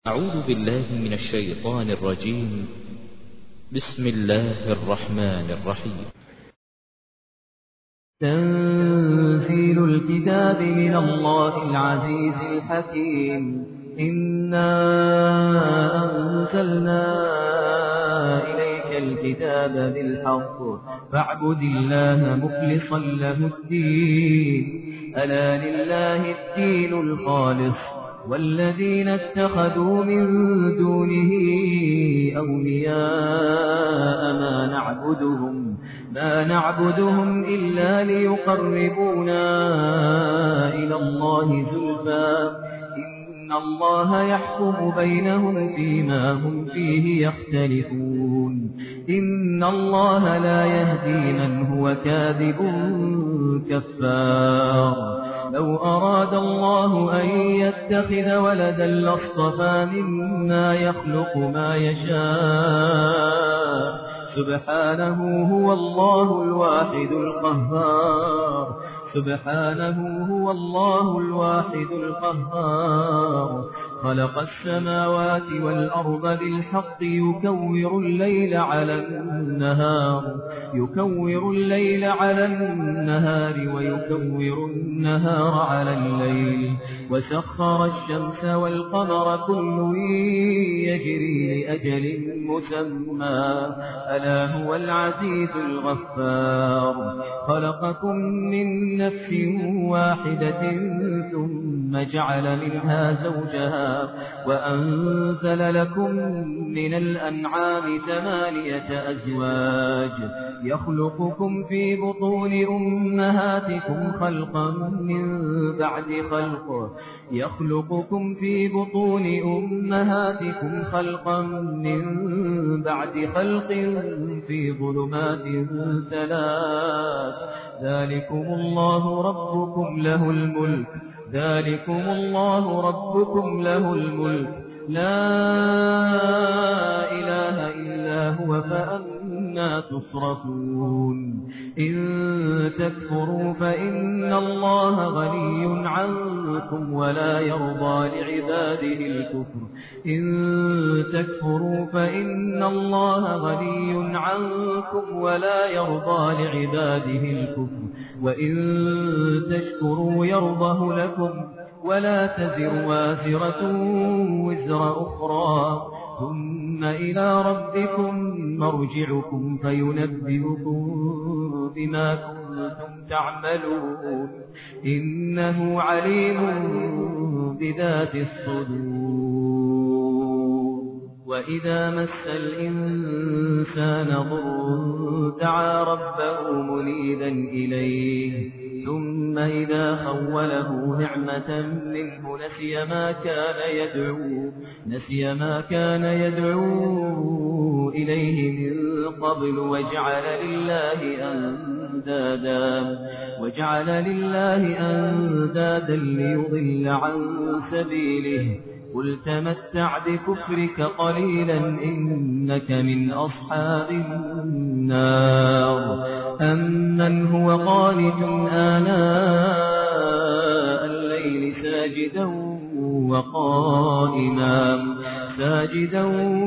أعوذ بالله من الشيطان الرجيم. بسم الله الرحمن الرحيم. تنزيل الكتاب من الله العزيز الحكيم. إنا أنزلنا إليك الكتاب بالحق فاعبد الله مخلصا له الدين. ألا لله الدين الخالص والذين اتخذوا من دونه أولياء ما نعبدهم إلا ليقربونا إلى الله زلفى إن الله يحكم بينهم فيما هم فيه يختلفون. إن الله لا يهدي من هو كاذب كفار. لو أراد الله أن يتخذ ولدا لاصطفى مما يخلق ما يشاء سبحانه هو الله الواحد القهار. خلق السماوات والأرض بالحق يكور الليل على النهار ويكور النهار على الليل وسخر الشمس والقمر كل يجري لأجل مسمى ألا هو العزيز الغفار. خلقكم من نفس واحدة ثم جعل منها زوجها وأنزل لكم من الأنعام 8 أزواج يخلقكم في بطون أمهاتكم خلقا من بعد خلق في ظلمات 3. ذلكم الله ربكم له الملك لا إله إلا هو فأنى تصرفون. إن تكفروا فإن الله غني عنكم ولا يرضى لعباده الكفر وإن تشكروا يرضه لكم ولا تزر وازرة وزر أخرى ثم إلى ربكم مرجعكم فينبئكم بما كنتم تعملون. إنه عليم بذات الصدور. وإذا مس الإنسان ضر دعا ربه منيبا إليه ثم إذا خوله نعمة منه نسي ما كان يدعو إليه من قبل وجعل لله أندادا ليضل عن سبيله. قل تمتع بكفرك قليلا إنك من أصحاب النار. أمن هو قانت آناء الليل ساجدا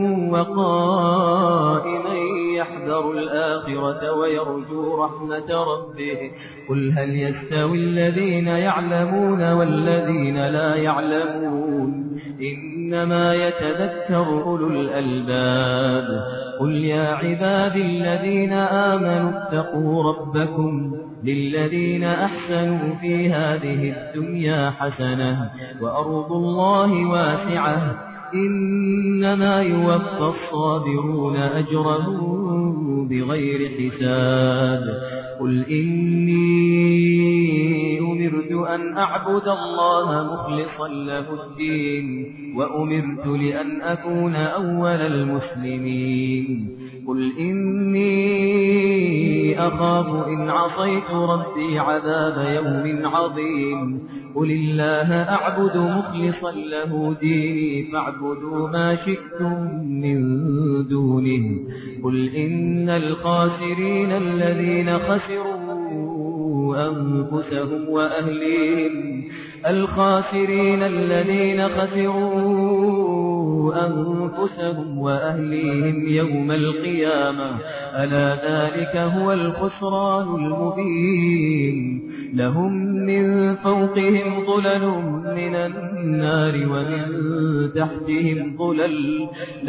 وقائما يحذر الآخرة ويرجو رحمة ربه. قل هل يستوي الذين يعلمون والذين لا يعلمون إنما يتذكر أولو الألباب. قل يا عبادي الذين آمنوا اتقوا ربكم للذين أحسنوا في هذه الدنيا حسنة وأرض الله واسعة إنما يوفى الصابرون أجرهم بغير حساب. قل إني أمرت أن أعبد الله مخلصا له الدين وأمرت لأن أكون أول المسلمين. قل إني أخاف إن عصيت ربي عذاب يوم عظيم. قل الله أعبد مخلصا له ديني فاعبدوا ما شئتم من دونه. قل إن الخاسرين الذين خسروا أنفسهم وأهليهم الخاسرين الذين خسروا وقوا أنفسهم وأهليهم يوم القيامة ألا ذلك هو الخسران المبين لهم من فوقهم ظلل من النار ومن تحتهم ظلل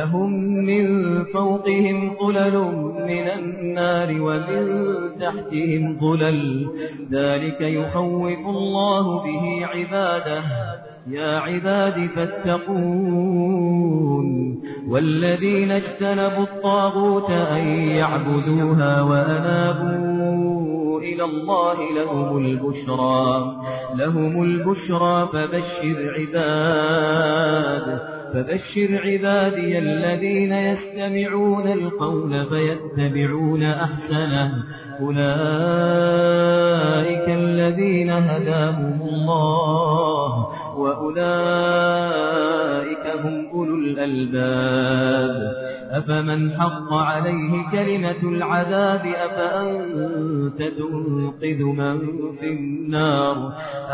من النار ومن تحتهم ظلل ذلك يخوف الله به عباده يا عباد فاتقون والذين اجتنبوا الطاغوت أن يعبدوها وأنابوا إلى الله لهم البشرى فبشر عبادي الذين يستمعون القول فيتبعون أحسنه أولئك الذين هداهم الله وأولئك هم أولو الألباب أفمن حق عليه كلمة العذاب أفأنت تنقذ من في النار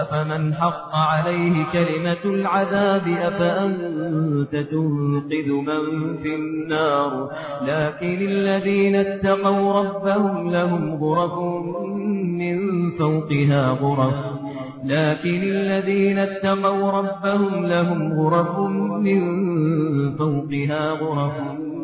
لكن الذين اتقوا ربهم لهم غرف من فوقها غرف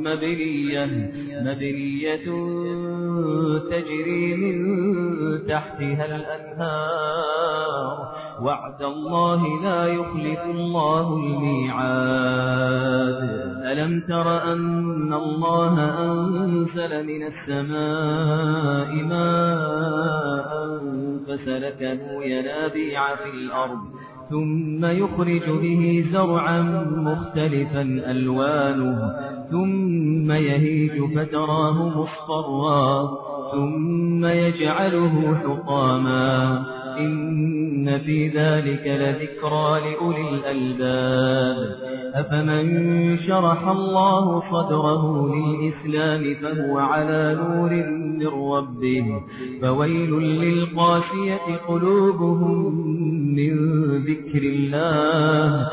مبنية تجري من تحتها الأنهار وعد الله لا يخلف الله الميعاد ألم تر أن الله أنزل من السماء ماء فسلكه ينابيع في الأرض ثم يخرج به زرعا مختلفا ألوانه ثم يهيج فتراه مصفرا ثم يجعله حطاما إن في ذلك لذكرى لأولي الألباب أفمن شرح الله صدره للإسلام فهو على نور من ربه فويل للقاسية قلوبهم من ذكر الله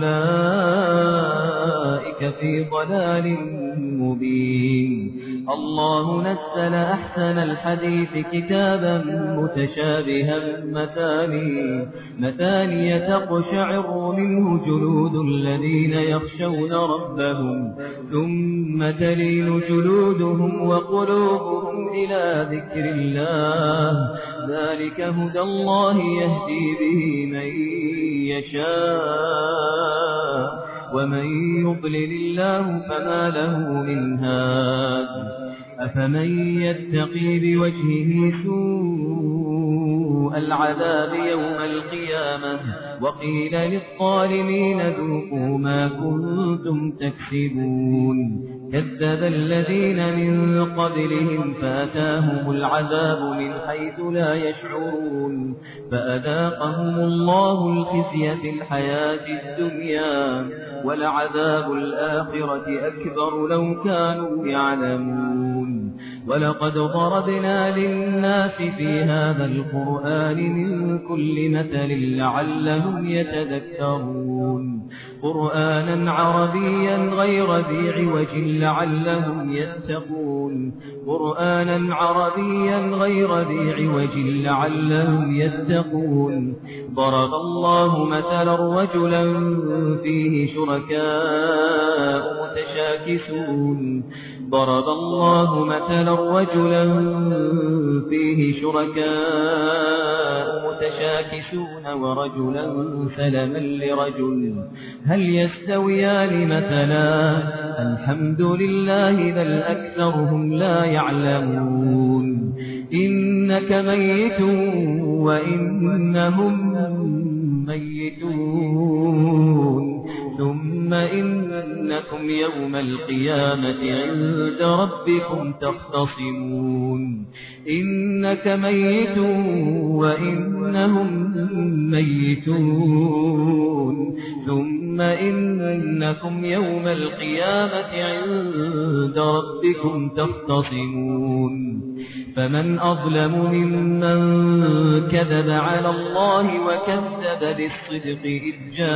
أولئك في ضلال مبين الله نزل أحسن الحديث كتابا متشابها مثاني تقشعر منه جلود الذين يخشون ربهم ثم تلين جلودهم وقلوبهم إلى ذكر الله ذلك هدى الله يهدي به من يشاء ومن يضلل الله فما له من هاد أفمن يتقي بوجهه سوء العذاب يوم القيامة وقيل للظالمين ذوقوا ما كنتم تكسبون كذب الذين من قبلهم فأتاهم العذاب من حيث لا يشعرون فأذاقهم الله الخزي في الحياة الدنيا ولعذاب الآخرة أكبر لو كانوا يعلمون ولقد ضربنا للناس في هذا القرآن من كل مثل لعلهم يتذكرون قرآنا عربيا غير ذي عوج لعلهم يتقون ضرب الله مثلا رجلا فيه شركاء متشاكسون ورجلا سلما لرجل هل يستويان مثلا الحمد لله بل أكثرهم لا يعلمون إنك ميت وإنهم ميتون ثم إنكم يوم القيامة عند ربكم تختصمون إنك ميت وإنهم ميتون ثم إنكم يوم القيامة عند ربكم تختصمون فمن أظلم ممن كذب على الله وكذب بالصدق إذ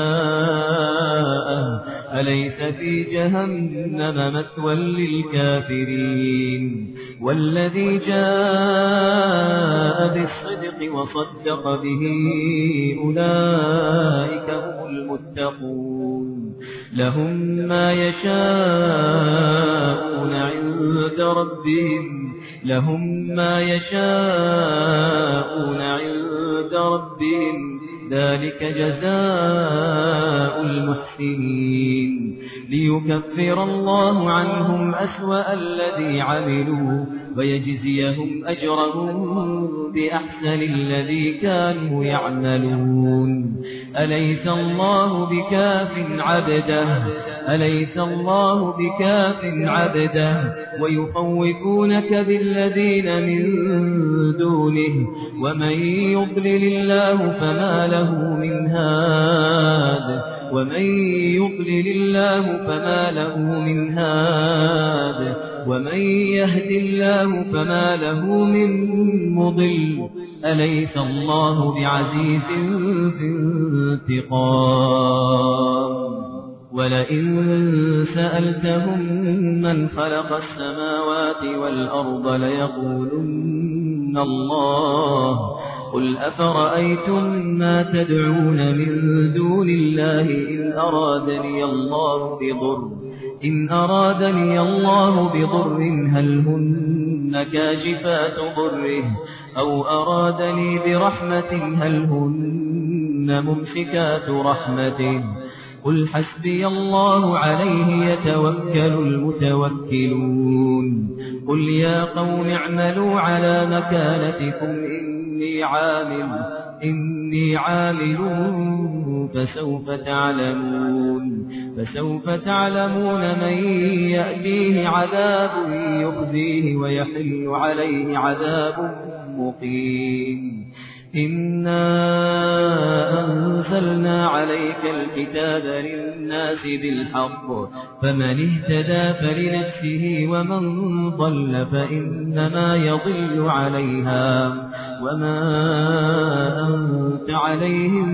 جاءه أليس في جهنم مثوى للكافرين والذي جاء بالصدق وصدق به أولئك هم المتقون لهم ما يشاءون عند ربهم ذلك جزاء المحسنين ليكفر الله عنهم أسوأ الذي عملوا ويجزيهم أجرهم بأحسن الذي كانوا يعملون أليس الله بكاف عبده ويخوفونك بالذين من دونه ومن يضلل الله فما له من هاد ومن يهد الله فما له من مضل أليس الله بعزيز ذي انتقام ولئن سألتهم من خلق السماوات والأرض ليقولن الله قل أفرأيتم ما تدعون من دون الله إن أرادني الله بضر هل هن كاشفات ضره أو أرادني برحمة هل هن ممسكات رحمته قل حسبي الله عليه يتوكل المتوكلون قل يا قوم اعملوا على مكانتكم إني عامل فسوف تعلمون من يأتيه عذاب يخزيه ويحل عليه عذاب مقيم إنا أنزلنا عليك الكتاب للناس بالحق فمن اهتدى فلنفسه ومن ضل فإنما يضل عليها وما أنت عليهم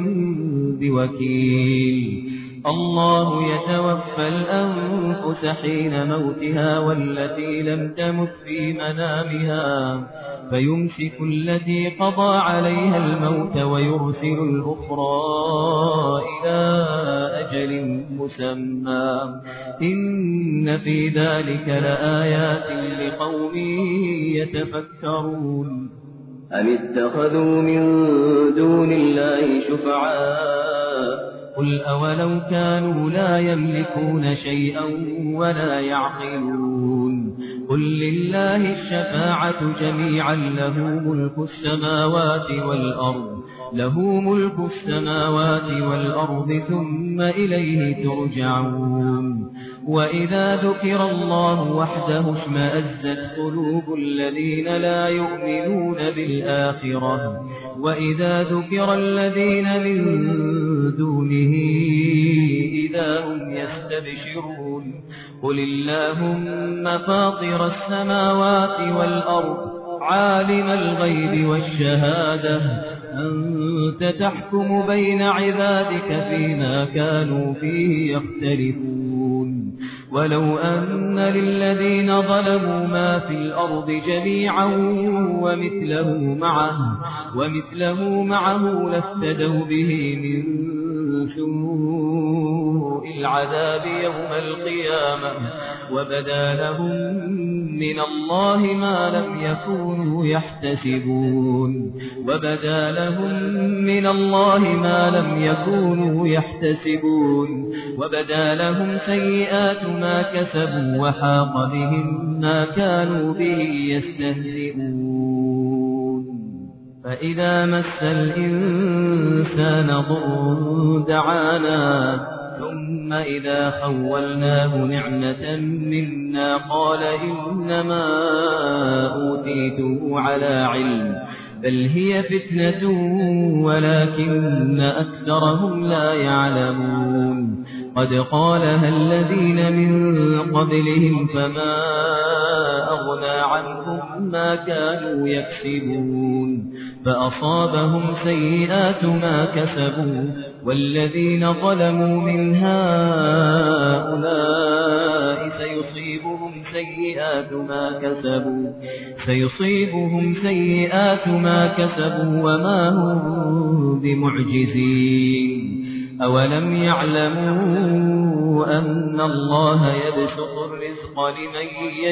بوكيل الله يتوفى الأنفس حين موتها والتي لم تمت في منامها فيمسك التي قضى عليها الموت ويرسل الأخرى إلى أجل مسمى إن في ذلك لآيات لقوم يتفكرون أم اتخذوا من دون الله شفعاء قل أولو كانوا لا يملكون شيئا ولا يعقلون قل لله الشفاعة جميعا له ملك السماوات والأرض ثم إليه ترجعون وإذا ذكر الله وحده اشمأزت قلوب الذين لا يؤمنون بالآخرة وإذا ذكر الذين من دونه إذا هم يستبشرون قل اللهم فاطر السماوات والأرض عالم الغيب والشهادة أنت تحكم بين عبادك فيما كانوا فيه يختلفون ولو أن للذين ظلموا ما في الأرض جميعا ومثله معه لافتدوا به من سوء العذاب يوم القيامة وبدا لهم من الله ما لم يكونوا يحتسبون وبدا لهم سيئات ما كسبوا وحاق بهم ما كانوا به يستهزئون فإذا مس الإنسان ضر دعانا ثم إذا خولناه نعمة منا قال إنما أوتيته على علم بل هي فتنة ولكن أكثرهم لا يعلمون قد قالها الذين من قبلهم فما أغنى وأغنى عنهم ما كانوا يكسبون فأصابهم سيئات ما كسبوا والذين ظلموا من هؤلاء سيصيبهم سيئات ما كسبوا وما هم بمعجزين أولم يعلموا أن الله يبسط الرزق لمن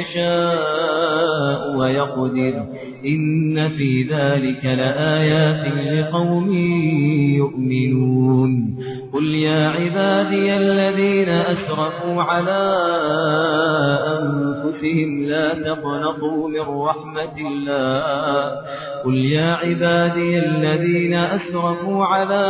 يشاء ويقدر إن في ذلك لآيات لقوم يؤمنون قل يا عبادي الذين أسرفوا على أنفسهم لا تقنطوا من رحمة الله قل يا عبادي الذين أسرفوا على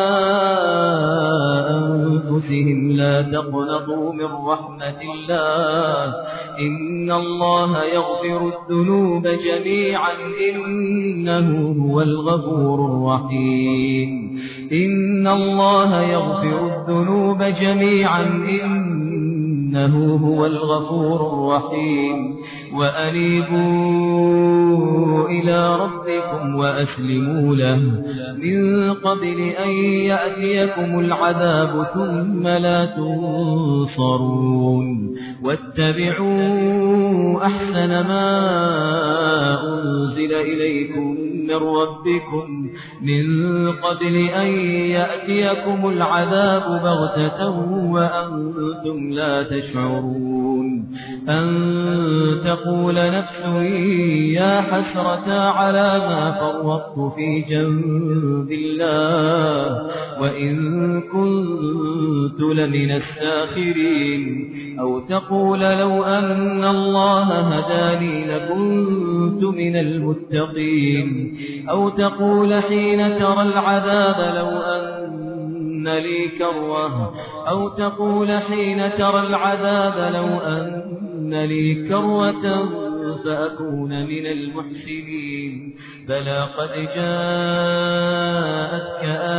أنفسهم لا تقنطوا من رحمة الله إن الله يغفر الذنوب جميعا إنه هو الغفور الرحيم إن الله يغفر الذنوب جميعا إنه هو الغفور الرحيم وأنيبوا إلى ربكم وأسلموا له من قبل أن يأتيكم العذاب ثم لا تنصرون واتبعوا أحسن ما أنزل إليكم من ربكم من قبل أن يأتيكم العذاب بغتة وأنتم لا تشعرون أن تقول نفس يا حسرة على ما فرطت في جنب الله وإن كنت لمن الساخرين أو تقول لو أن الله هداني لكنت من المتقين أو تقول حين ترى العذاب لو أن لي كروة فأكون من المحسنين بلى قد جاءتك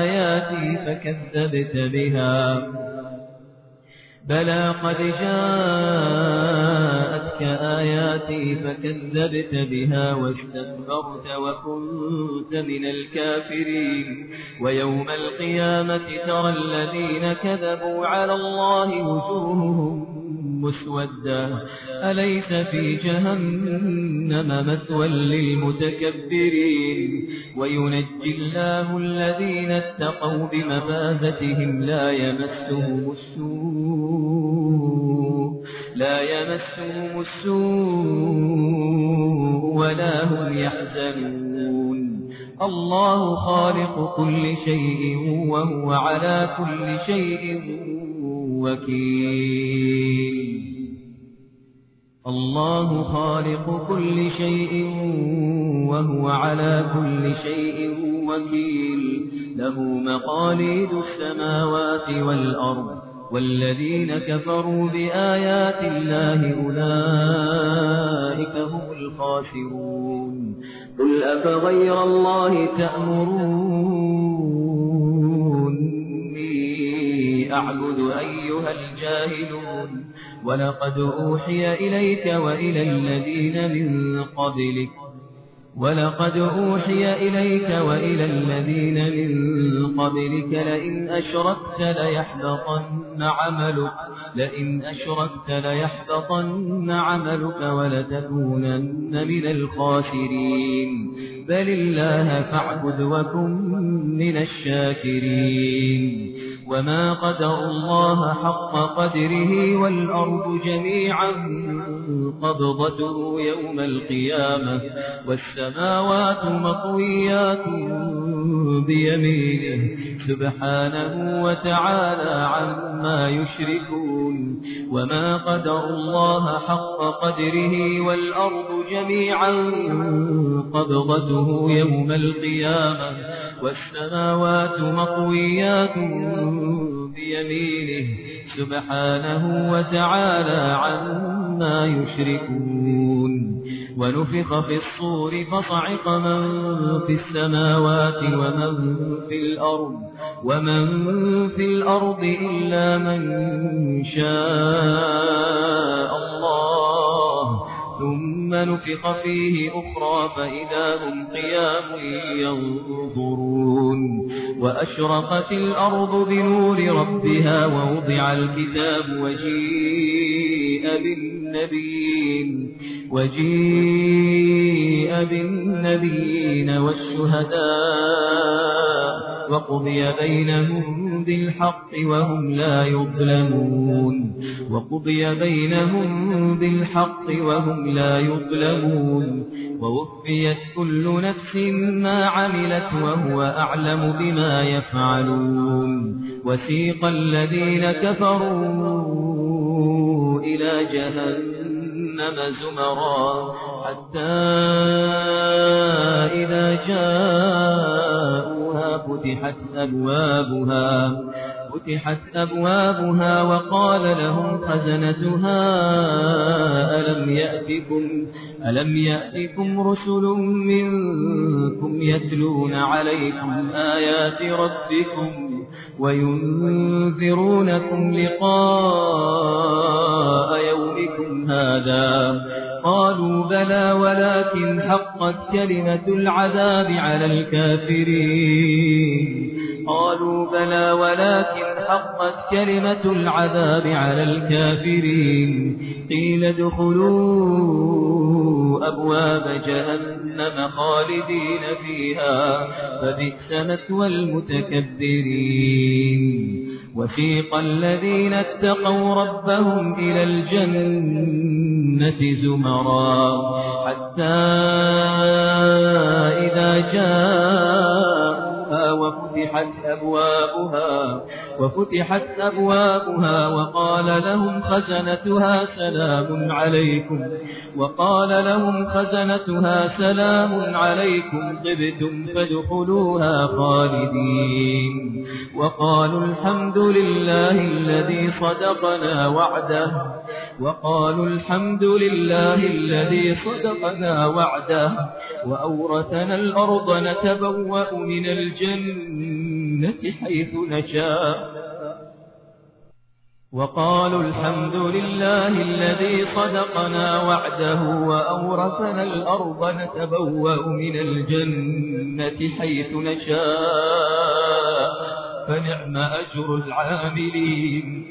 آياتي فكذبت بها واستكبرت وكنت من الكافرين ويوم القيامة ترى الذين كذبوا على الله وجوههم مسودة أليس في جهنم مثوى للمتكبرين وينجي الله الذين اتقوا بمفازتهم لا يمسهم السوء ولا هم يحزنون الله خالق كل شيء وهو على كل شيء وكيل الله خالق كل شيء وهو على كل شيء وكيل له مقاليد السماوات والأرض والذين كفروا بآيات الله أولئك هم الخاسرون قل أفغير الله تأمروني أعبد أيها الجاهلون ولقد أوحي إليك وإلى الذين من قبلك لئن أشركت ليحبطن عملك ولتكونن من الخاسرين بل الله فاعبد وكن من الشاكرين وما قدر الله حق قدره والأرض جميعا قبضته يوم القيامة والسماوات مطويات بيمينه سبحانه وتعالى عما يشركون وما قدر الله حق قدره والأرض جميعا قبضته يوم القيامة والسماوات مطويات بيمينه سبحانه وتعالى عما يشركون ونفخ في الصور فصعق من في السماوات ومن في الأرض إلا من شاء الله ثم نفخ فيه أخرى فإذا هم قيام ينظرون وأشرقت الأرض بنور ربها ووضع الكتاب وجيء بالنبيين والشهداء وقضي بينهم بالحق وهم لا يظلمون ووفيت كل نفس ما عملت وهو أعلم بما يفعلون وسيق الذين كفروا إلى جهنم زمرا حتى إذا جاءوها فتحت أبوابها وقال لهم خزنتها ألم يأتكم رسل منكم يتلون عليكم آيات ربكم وينذرونكم لقاء يومكم هذا قالوا بلى ولكن حقت كلمة العذاب على الكافرين قيل ادخلوا أبواب جهنم خالدين فيها فبئس مثوى المتكبرين وسيق الذين اتقوا ربهم إلى الجنة زمرا حتى إذا جاءوها وفتحت أبوابها وقال لهم خزنتها سلام عليكم طبتم فادخلوها خالدين وقالوا الحمد لله الذي صدقنا وعده وأورثنا الأرض نتبوأ من الجنة حيث نشاء وقالوا الحمد لله الذي صدقنا وعده وأورثنا الأرض نتبوأ من الجنة حيث نشاء فنعم أجر العاملين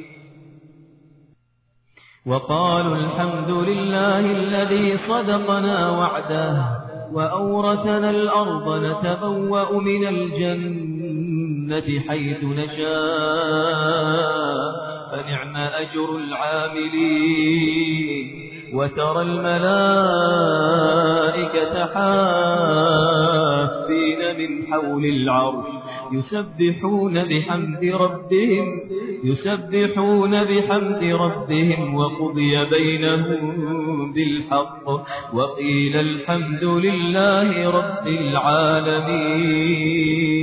وقالوا الحمد لله الذي صدقنا وعده وأورثنا الأرض نتبوأ من الجنة حيث نشاء فنعم أجر العاملين وترى الملائكة حافين من حول العرش يسبحون بحمد ربهم وقضي بينهم بالحق وقيل الحمد لله رب العالمين